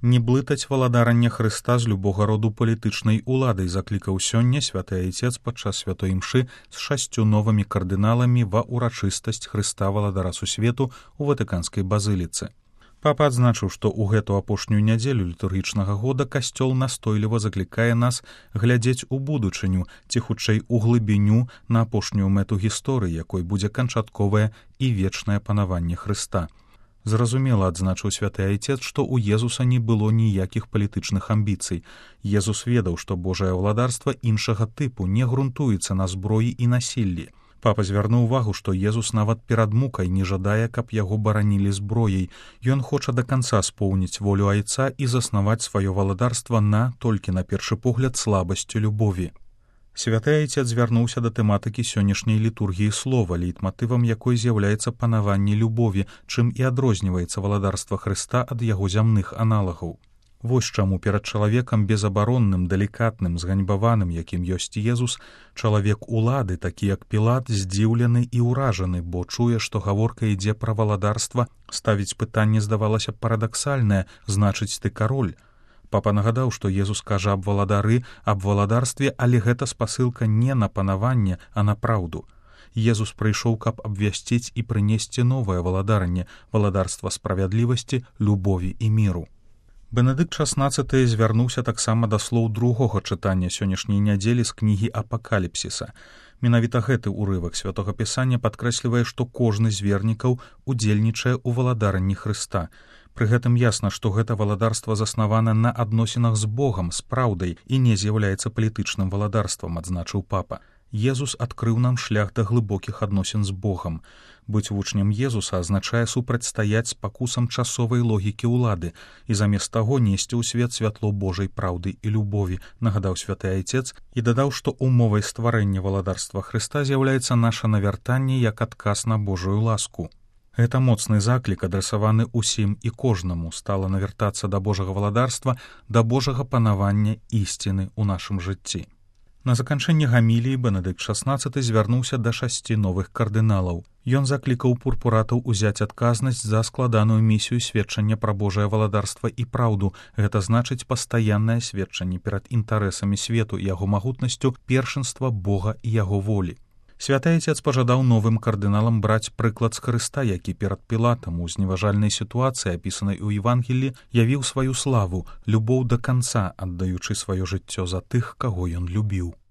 Не блытаць валадарання Хрыста з любога роду палітычнай уладай заклікаў сёння святы айцец падчас святой імшы з 6 новымі кардыналамі ва ўрачыстасць Хрыста валадара сусвету ў Ватыканскай базыліцы. Папа адзначыў, што ў гэту апошнюю нядзелю літургічнага года касцёл настойліва заклікае нас глядзець у будучыню, ці хутчэй у глыбіню на апошнюю мэту гісторыі, якой будзе канчатковае і вечнае панаванне Хрыста. Зразумела, адзначыў святы айцец, што ў Езуса не было ніякіх палітычных амбіцый. Езус ведаў, што Божае ўладарства іншага тыпу не грунтуецца на зброі і насіллі. Папа звярнуў увагу, што Езус нават перад мукай не жадае, каб яго баранілі зброяй. Ён хоча да канца споўніць волю айца і заснаваць сваё валадарства толькі на першы погляд слабасцю любові. Святы айцец звярнуўся да тэматыкі сённяшняй літургіі слова, лейтматывам якой з'яўляецца панаванне любові, чым і адрозніваецца валадарства Хрыста ад яго зямных аналагаў. Вось чаму перад чалавекам безабаронным, далікатным, зганьбаваным, якім ёсць Езус, чалавек улады, такі як Пілат, здзіўлены і ўражаны, бо чуе, што гаворка ідзе пра валадарства, ставіць пытанне здавалася парадаксальнае, значыць, ты кароль. Папа нагадаў, што Езус кажа аб валадары, аб валадарстве, але гэта спасылка не на панаванне, а на праўду. Езус прыйшоў, каб абвясціць і прынесці новае валадаранне, валадарства справядлівасці, любові і міру. Бенедыкт XVI звярнуўся таксама да слоў другога чытання сённяшняй нядзелі з кнігі Апакаліпсіса. Менавіта гэты ўрывак святога пісання падкрэслівае, што кожны з вернікаў удзельнічае ў валадаранні Хрыста. Пры гэтым ясна, што гэта валадарства заснавана на адносінах з Богам, з праўдай і не з'яўляецца палітычным валадарствам, адзначыў папа. Езус адкрыў нам шлях да глыбокіх адносін з Богам. Быць вучнем Езуса азначае супрацьстаяць спакусам часовай логікі ўлады і замест таго несці ў свет святло Божай праўды і любові, нагадаў святы айцец і дадаў, што умовай стварэння валадарства Хрыста з'яўляецца наша навяртанне як адказ на Божую ласку. Гэта моцны заклік, адрасаваны ўсім і кожнаму, стала навяртацца да Божага валадарства, да Божага панавання ісціны ў нашым жыцці. На заканчэнне гаміліі Бенедыкт XVI звярнуўся да 6 новых кардыналаў. Ён заклікаў пурпуратаў узяць адказнасць за складаную місію сведчання пра Божае валадарства і праўду. Гэта значыць пастаяннае сведчанне перад інтарэсамі свету і яго магутнасцю першынства Бога і яго волі. Святы айцец пажадаў новым кардыналам браць прыклад з Хрыста, які перад Пілатам у зневажальнай сітуацыі, апісанай у Евангеллі, явіў сваю славу, любоў да канца, аддаючы сваё жыццё за тых, каго ён любіў.